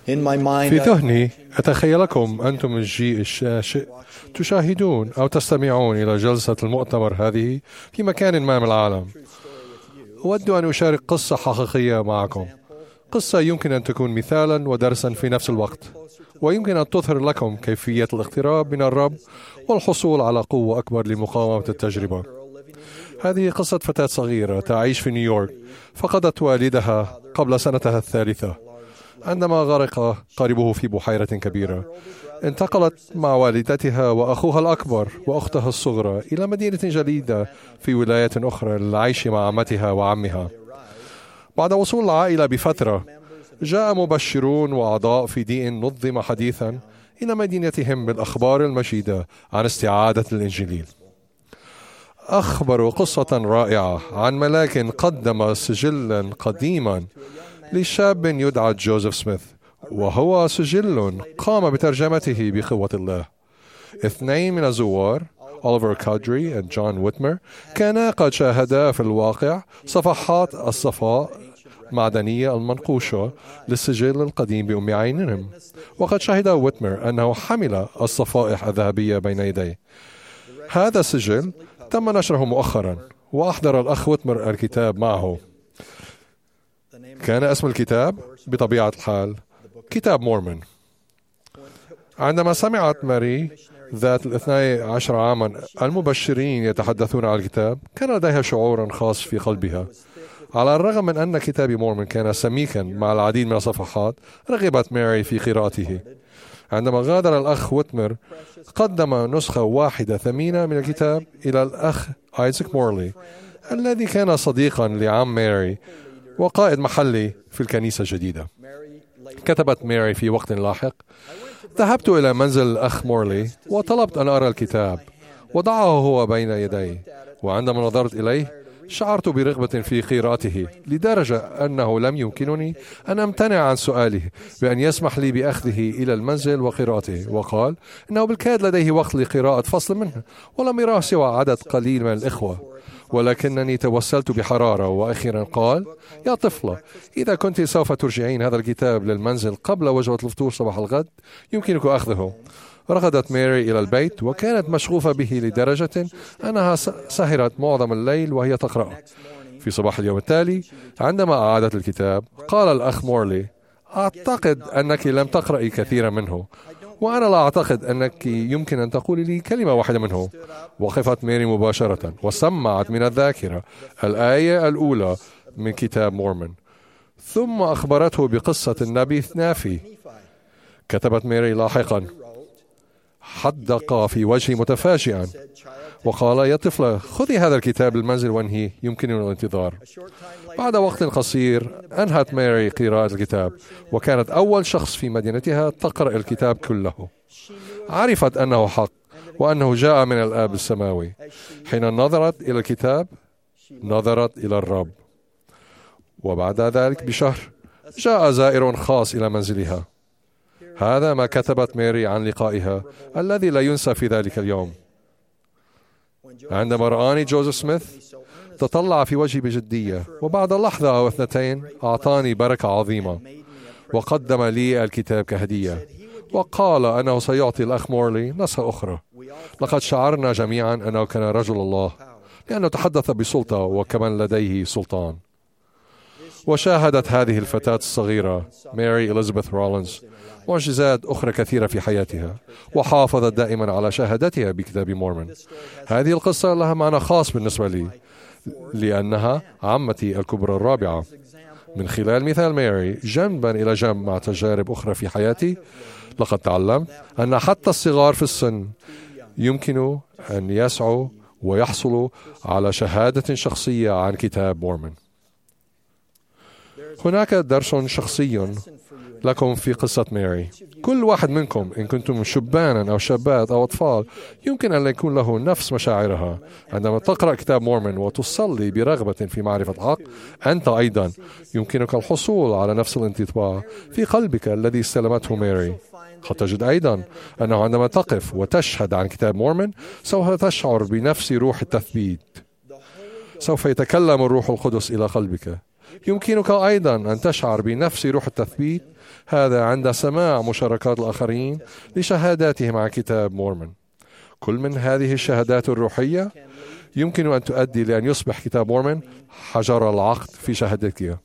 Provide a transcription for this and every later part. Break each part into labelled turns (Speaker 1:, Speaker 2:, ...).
Speaker 1: في ذهني أتخيلكم أنتم الجيل الشاشئ تشاهدون أو تستمعون إلى جلسة المؤتمر هذه في مكان ما من العالم. أود أن أشارك قصة حقيقية معكم، قصة يمكن أن تكون مثالا ودرسا في نفس الوقت، ويمكن أن تظهر لكم كيفية الاقتراب من الرب والحصول على قوة أكبر لمقاومة التجربة. هذه قصة فتاة صغيرة تعيش في نيويورك، فقدت والدها قبل سنتها الثالثة عندما غرق قاربه في بحيرة كبيرة. انتقلت مع والدتها وأخوها الأكبر وأختها الصغرى إلى مدينة جديدة في ولاية أخرى للعيش مع عمتها وعمها. بعد وصول العائلة بفترة، جاء مبشرون وأعضاء في دين نظم حديثا إلى مدينتهم بالأخبار المجيدة عن استعادة الإنجيل. أخبروا قصة رائعة عن ملاك قدم سجلا قديما لشاب يدعى جوزيف سميث، وهو سجل قام بترجمته بقوة الله. 2 من الزوار، أوليفر كادري وجون ويتمر، كانا قد شاهدا في الواقع صفحات الصفاء المعدنية المنقوشة للسجل القديم بأم عينهم، وقد شهد ويتمر أنه حمل الصفائح الذهبية بين يديه. هذا السجل تم نشره مؤخرا، وأحضر الأخ ويتمر الكتاب معه. كان اسم الكتاب بطبيعة الحال كتاب مورمون. عندما سمعت ماري ذات 12 عاما المبشرين يتحدثون عن الكتاب، كان لديها شعور خاص في قلبها. على الرغم من أن كتاب مورمون كان سميكا مع العديد من الصفحات، رغبت ماري في قراءته. عندما غادر الأخ ويتمر، قدم نسخة واحدة ثمينة من الكتاب إلى الأخ آيزاك مورلي، الذي كان صديقا لعم ماري وقائد محلي في الكنيسة الجديدة. كتبت ماري في وقت لاحق: ذهبت إلى منزل الأخ مورلي وطلبت أن أرى الكتاب، وضعه هو بين يدي، وعندما نظرت إليه شعرت برغبة في قراءته لدرجة أنه لم يمكنني أن أمتنع عن سؤاله بأن يسمح لي بأخذه إلى المنزل وقراءته، وقال إنه بالكاد لديه وقت لقراءة فصل منه ولم يراه سوى عدد قليل من الإخوة. ولكنني توسلت بحرارة، وأخيرا قال: يا طفلة، إذا كنت سوف ترجعين هذا الكتاب للمنزل قبل وجبة الفطور صباح الغد يمكنك أخذه. ركضت ماري إلى البيت، وكانت مشغوفة به لدرجة أنها سهرت معظم الليل وهي تقرأ. في صباح اليوم التالي عندما أعادت الكتاب، قال الأخ مورلي: أعتقد أنك لم تقرأي كثيرا منه، وأنا لا أعتقد أنك يمكن أن تقولي لي كلمة واحدة منه. وقفت ماري مباشرة وسمعت من الذاكرة الآية الأولى من كتاب مورمون، ثم أخبرته بقصة النبي نافي. كتبت ماري لاحقا: حدق في وجهي متفاجئا وقال: يا طفلة، خذي هذا الكتاب للمنزل وانهي، يمكننا الانتظار. بعد وقت قصير أنهت ماري قراءة الكتاب، وكانت أول شخص في مدينتها تقرأ الكتاب كله. عرفت أنه حق وأنه جاء من الآب السماوي. حين نظرت إلى الكتاب نظرت إلى الرب. وبعد ذلك بشهر جاء زائر خاص إلى منزلها. هذا ما كتبت ماري عن لقائها الذي لا ينسى في ذلك اليوم. عندما رآني جوزيف سميث تطلع في وجهي بجدية، وبعد لحظة أو 2 أعطاني بركة عظيمة وقدم لي الكتاب كهدية، وقال أنه سيعطي الأخ مورلي نسخة أخرى. لقد شعرنا جميعا أنه كان رجل الله، لأنه تحدث بسلطة وكمان لديه سلطان. وشاهدت هذه الفتاة الصغيرة ماري إليزابيث رولينز معجزات أخرى كثيرة في حياتها، وحافظت دائما على شهادتها بكتاب مورمون. هذه القصة لها معنى خاص بالنسبة لي، لأنها عمتي الكبرى الرابعة. من خلال مثال ماري جنبا إلى جنب مع تجارب أخرى في حياتي، لقد تعلمت أن حتى الصغار في السن يمكن أن يسعوا ويحصلوا على شهادة شخصية عن كتاب مورمون. هناك درس شخصي لكم في قصة ماري. كل واحد منكم، إن كنتم شبانا أو شابات أو أطفال، يمكن أن يكون له نفس مشاعرها. عندما تقرأ كتاب مورمون وتصلي برغبة في معرفة الحق، أنت أيضا يمكنك الحصول على نفس الانطباع في قلبك الذي استلمته ماري. قد تجد أيضا أنه عندما تقف وتشهد عن كتاب مورمون سوف تشعر بنفس روح التثبيت. سوف يتكلم الروح القدس إلى قلبك. يمكنك أيضا أن تشعر بنفس روح التثبيت هذا عند سماع مشاركات الآخرين لشهاداتهم عن كتاب مورمون. كل من هذه الشهادات الروحية يمكن أن تؤدي لأن يصبح كتاب مورمون حجر العقد في شهادتك.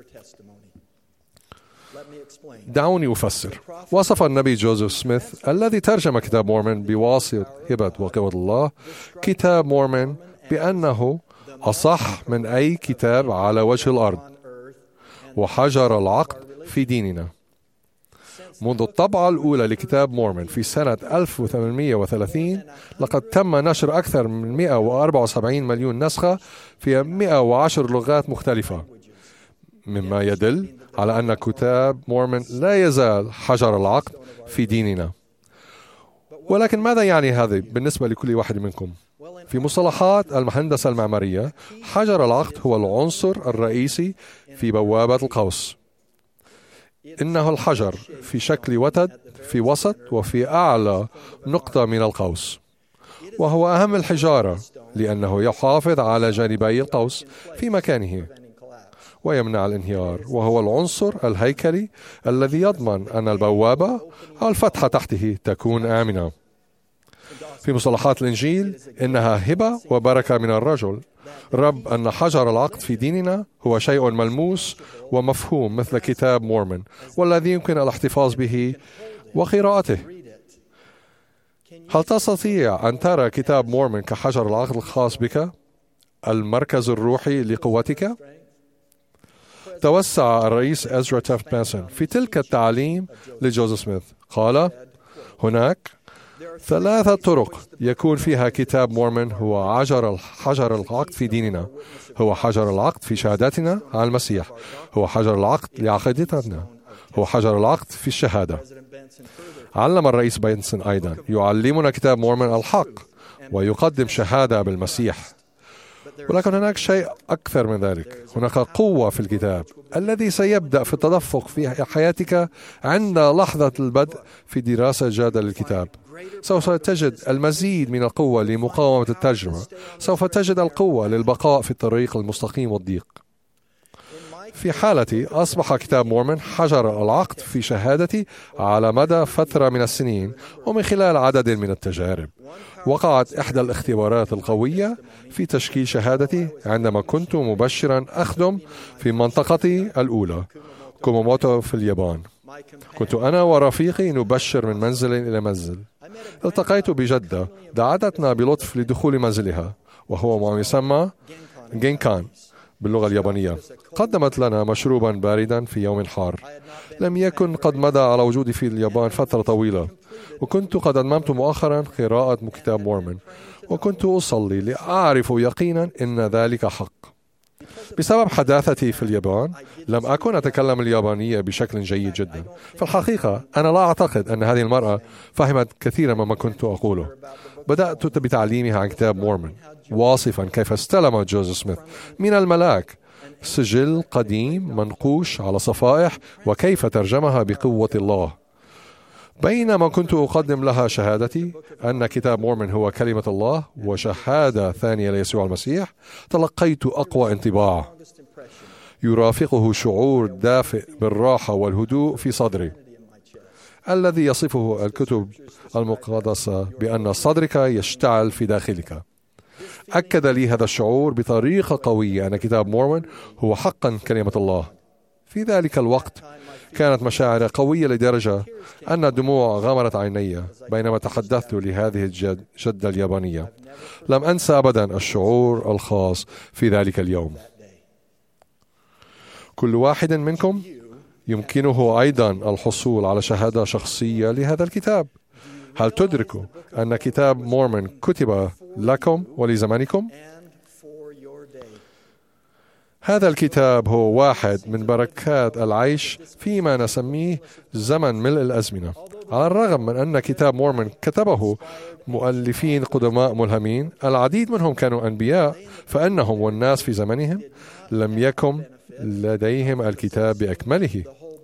Speaker 1: دعوني أفسر. وصف النبي جوزيف سميث الذي ترجم كتاب مورمون بواسطة هبة وقوة الله كتاب مورمون بأنه أصح من أي كتاب على وجه الأرض وحجر العقد في ديننا. منذ الطبعة الأولى لكتاب مورمون في سنة 1830 لقد تم نشر أكثر من 174 مليون نسخة في 110 لغات مختلفة، مما يدل على أن كتاب مورمون لا يزال حجر العقد في ديننا. ولكن ماذا يعني هذا بالنسبة لكل واحد منكم؟ في مصطلحات المهندسة المعمارية، حجر العقد هو العنصر الرئيسي في بوابة القوس. إنه الحجر في شكل وتد في وسط وفي أعلى نقطة من القوس، وهو أهم الحجارة لأنه يحافظ على جانبي القوس في مكانه ويمنع الانهيار، وهو العنصر الهيكلي الذي يضمن أن البوابة أو الفتحة تحته تكون آمنة. في مصطلحات الإنجيل إنها هبة وبركة من الرجل رب أن حجر العقد في ديننا هو شيء ملموس ومفهوم مثل كتاب مورمون، والذي يمكن الاحتفاظ به وقراءته. هل تستطيع أن ترى كتاب مورمون كحجر العقد الخاص بك، المركز الروحي لقوتك؟ توسع الرئيس إزرا تافت بانسون في تلك التعليم لجوزيف سميث. قال: هناك 3 طرق يكون فيها كتاب مورمون هو حجر العقد في ديننا. هو حجر العقد في شهادتنا عن المسيح، هو حجر العقد لعقيدتنا، هو حجر العقد في الشهادة. علم الرئيس بانسون أيضا: يعلمنا كتاب مورمون الحق ويقدم شهادة بالمسيح. ولكن هناك شيء أكثر من ذلك. هناك قوة في الكتاب الذي سيبدأ في التدفق في حياتك عند لحظة البدء في دراسة جادة للكتاب. سوف تجد المزيد من القوة لمقاومة الترجمة. سوف تجد القوة للبقاء في الطريق المستقيم والضيق. في حالتي أصبح كتاب مورمون حجر العقد في شهادتي على مدى فترة من السنين ومن خلال عدد من التجارب. وقعت إحدى الاختبارات القوية في تشكيل شهادتي عندما كنت مبشرا أخدم في منطقتي الأولى كوموموتو في اليابان. كنت أنا ورفيقي نبشر من منزل إلى منزل. التقيت بجدة دعتنا بلطف لدخول منزلها، وهو ما يسمى جينكان باللغة اليابانية. قدمت لنا مشروبا باردا في يوم حار. لم يكن قد مضى على وجودي في اليابان فترة طويلة، وكنت قد أتممت مؤخرا قراءة كتاب مورمون، وكنت أصلي لأعرف يقينا أن ذلك حق. بسبب حداثتي في اليابان لم أكن أتكلم اليابانية بشكل جيد جدا. في الحقيقة أنا لا أعتقد أن هذه المرأة فهمت كثيرا مما كنت أقوله. بدأت بتعليمها عن كتاب مورمون، واصفا كيف استلم جوزيف سميث من الملاك سجل قديم منقوش على صفائح وكيف ترجمها بقوة الله. بينما كنت أقدم لها شهادتي أن كتاب مورمون هو كلمة الله وشهادة ثانية ليسوع المسيح، تلقيت أقوى انطباع يرافقه شعور دافئ بالراحة والهدوء في صدري، الذي يصفه الكتب المقدسة بأن صدرك يشتعل في داخلك. أكد لي هذا الشعور بطريقة قوية أن كتاب مورمون هو حقا كلمة الله. في ذلك الوقت كانت مشاعري قوية لدرجة أن الدموع غمرت عيني بينما تحدثت لهذه الجدة اليابانية. لم أنسى أبدا الشعور الخاص في ذلك اليوم. كل واحد منكم يمكنه أيضا الحصول على شهادة شخصية لهذا الكتاب. هل تدركوا أن كتاب مورمون كتب لكم ولزمانكم؟ هذا الكتاب هو واحد من بركات العيش فيما نسميه زمن ملء الأزمنة. على الرغم من أن كتاب مورمون كتبه مؤلفين قدماء ملهمين، العديد منهم كانوا أنبياء، فإنهم والناس في زمنهم لم يكن لديهم الكتاب بأكمله.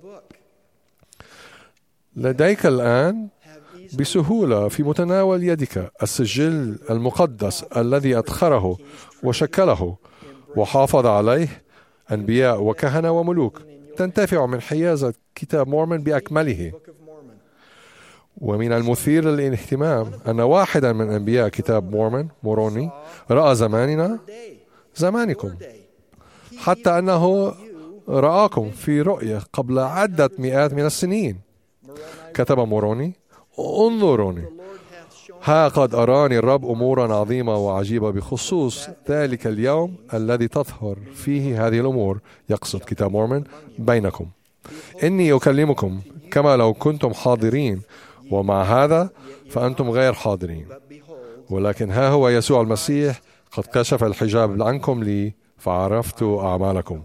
Speaker 1: لديك الآن بسهولة في متناول يدك السجل المقدس الذي أدخره وشكله وحافظ عليه أنبياء وكهنة وملوك تنتفع من حيازة كتاب مورمون بأكمله. ومن المثير للاهتمام أن واحدا من أنبياء كتاب موروني رأى زمانكم، حتى أنه رآكم في رؤية قبل عدة مئات من السنين. كتب موروني: انظروني، ها قد أراني الرب أمورا عظيمة وعجيبة بخصوص ذلك اليوم الذي تظهر فيه هذه الأمور، يقصد كتاب مورمون، بينكم. إني أكلمكم كما لو كنتم حاضرين، ومع هذا فأنتم غير حاضرين. ولكن ها هو يسوع المسيح قد كشف الحجاب عنكم لي، فعرفت أعمالكم.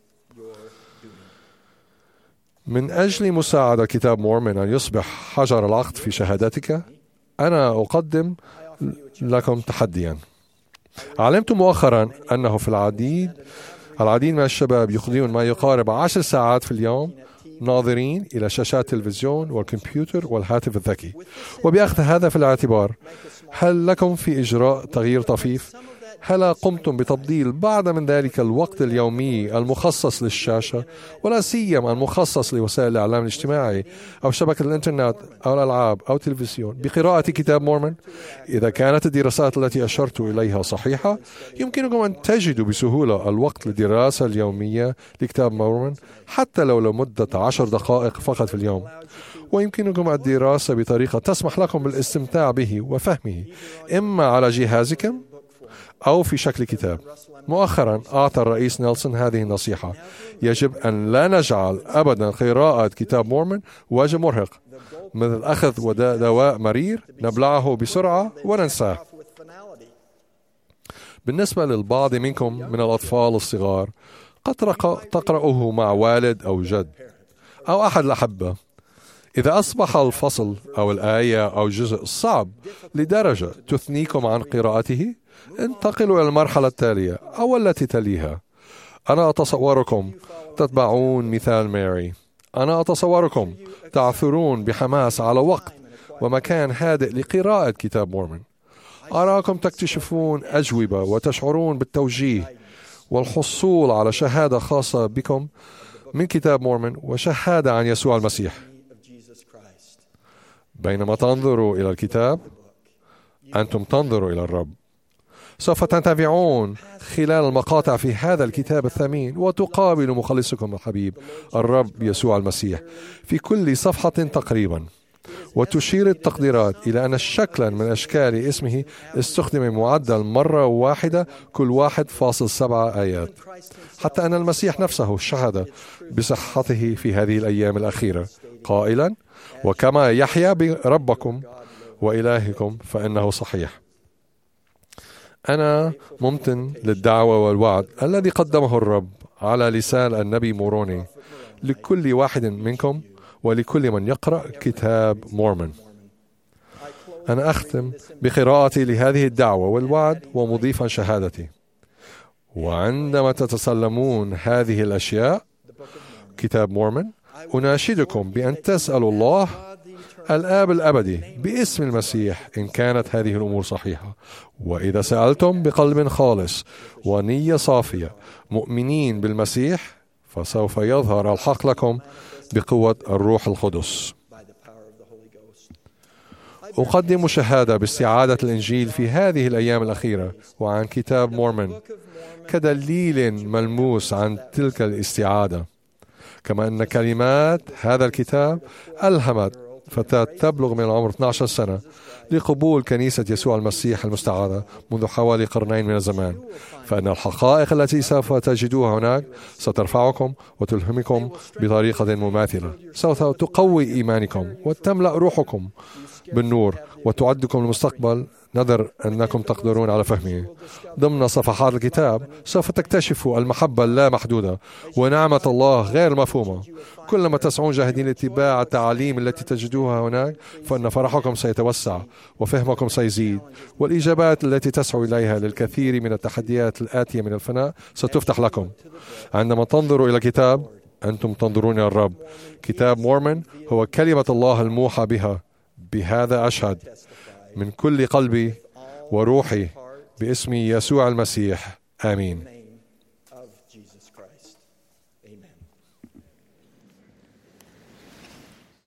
Speaker 1: من أجل مساعدة كتاب مورمون أن يصبح حجر العقد في شهادتك، أنا أقدم لكم تحديا. علمت مؤخرا أنه في العديد من الشباب يقضون ما يقارب 10 ساعات في اليوم ناظرين إلى شاشات التلفزيون والكمبيوتر والهاتف الذكي. وبأخذ هذا في الاعتبار، هل لكم في إجراء تغيير طفيف؟ هل قمتم بتفضيل بعض من ذلك الوقت اليومي المخصص للشاشة، ولا سيما المخصص لوسائل الإعلام الاجتماعي أو شبكة الإنترنت أو الألعاب أو التلفزيون بقراءة كتاب مورمون؟ إذا كانت الدراسات التي أشرت إليها صحيحة، يمكنكم أن تجدوا بسهولة الوقت للدراسة اليومية لكتاب مورمون، حتى لو لمدة 10 دقائق فقط في اليوم. ويمكنكم الدراسة بطريقة تسمح لكم بالاستمتاع به وفهمه، إما على جهازكم أو في شكل كتاب. مؤخرا أعطى الرئيس نيلسون هذه النصيحة: يجب أن لا نجعل أبدا قراءة كتاب مورمون واجب مرهق، مثل أخذ دواء مرير نبلعه بسرعة وننساه. بالنسبة للبعض منكم من الأطفال الصغار، قد تقرأه مع والد أو جد أو أحد الأحبة. إذا أصبح الفصل أو الآية أو الجزء صعب لدرجة تثنيكم عن قراءته، انتقلوا إلى المرحلة التالية أو التي تليها. أنا أتصوركم تتبعون مثال ماري. أنا أتصوركم تعثرون بحماس على وقت ومكان هادئ لقراءة كتاب مورمون. أراكم تكتشفون أجوبة وتشعرون بالتوجيه والحصول على شهادة خاصة بكم من كتاب مورمون وشهادة عن يسوع المسيح. بينما تنظروا إلى الكتاب، أنتم تنظروا إلى الرب. سوف تنتفعون خلال المقاطع في هذا الكتاب الثمين، وتقابل مخلصكم الحبيب الرب يسوع المسيح في كل صفحة تقريبا. وتشير التقديرات إلى أن شكلا من أشكال اسمه استخدم معدل مرة واحدة كل 1.7 آيات، حتى أن المسيح نفسه شهد بصحته في هذه الأيام الأخيرة قائلا: وكما يحيى بربكم وإلهكم فإنه صحيح. أنا ممتن للدعوة والوعد الذي قدمه الرب على لسان النبي موروني لكل واحد منكم ولكل من يقرأ كتاب مورمون. أنا أختم بقراءتي لهذه الدعوة والوعد ومضيفا شهادتي. وعندما تتسلمون هذه الأشياء، كتاب مورمون، أناشدكم بأن تسألوا الله الآب الأبدي باسم المسيح إن كانت هذه الأمور صحيحة. وإذا سألتم بقلب خالص ونية صافية مؤمنين بالمسيح، فسوف يظهر الحق لكم بقوة الروح القدس. أقدم شهادة باستعادة الإنجيل في هذه الأيام الأخيرة وعن كتاب مورمون كدليل ملموس عن تلك الاستعادة، كما أن كلمات هذا الكتاب ألهمت فتاة تبلغ من العمر 12 سنة لقبول كنيسة يسوع المسيح المستعاذة منذ حوالي قرنين من الزمان. فإن الحقائق التي سوف تجدوها هناك سترفعكم وتلهمكم بطريقة مماثلة، سوف تقوي إيمانكم وتملأ روحكم بالنور وتعدكم المستقبل نذر أنكم تقدرون على فهمه. ضمن صفحات الكتاب سوف تكتشفوا المحبة اللا محدودة ونعمة الله غير مفهومة. كلما تسعون جاهدين لاتباع التعاليم التي تجدوها هناك، فإن فرحكم سيتوسع وفهمكم سيزيد، والإجابات التي تسعوا إليها للكثير من التحديات الآتية من الفناء ستفتح لكم. عندما تنظروا إلى الكتاب، أنتم تنظرون إلى الرب. كتاب مورمون هو كلمة الله الموحى بها. بهذا أشهد من كل قلبي وروحي باسم يسوع المسيح. آمين.